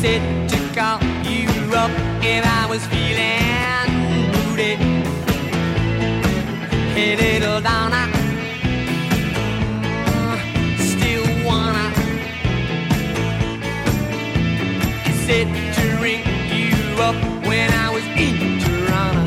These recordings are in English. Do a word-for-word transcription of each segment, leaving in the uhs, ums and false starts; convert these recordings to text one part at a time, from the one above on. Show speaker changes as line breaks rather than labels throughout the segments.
said to call you up if I was feeling moody. Hey, little Donna, uh, still wanna. He said to ring you up when I was in Toronto.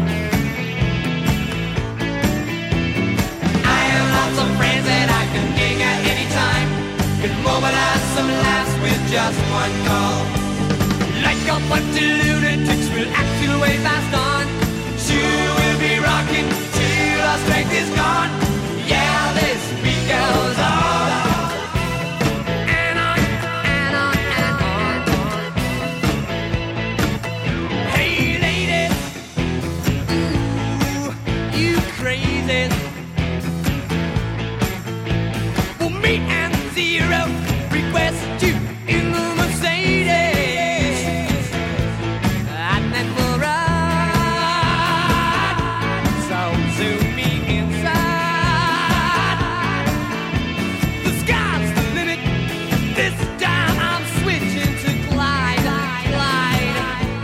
I have lots of friends that I can gig at any time. Can mobilize some laughs with just one call. Like a bunch of lunatics, we'll act till way fast on. Sure, we'll be rocking till our strength is gone. Yeah, this beat goes on and on and on and on. Hey, lady, ooh, you crazy. Well, me and Zero request you in the Mercedes, and then we'll ride. So zoom me inside. The sky's the limit. This time I'm switching to glide, glide.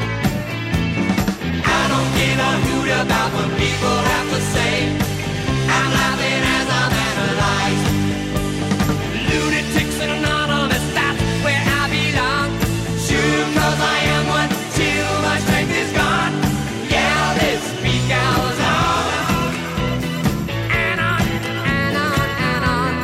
I don't give a hoot about what people have to say. I'm laughing as I'm analyzed. Lunatics and anonymous, that's where I belong. Sure, cause I am one till my strength is gone. Yeah, this beat goes on and on and on and on.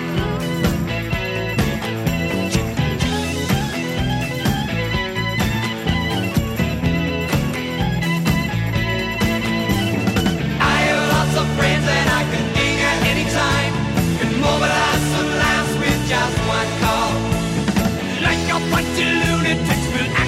I have lots of friends that I can ding at any time. Can mobilize some laughs with just one call. Like a bunch of lunatics, we'll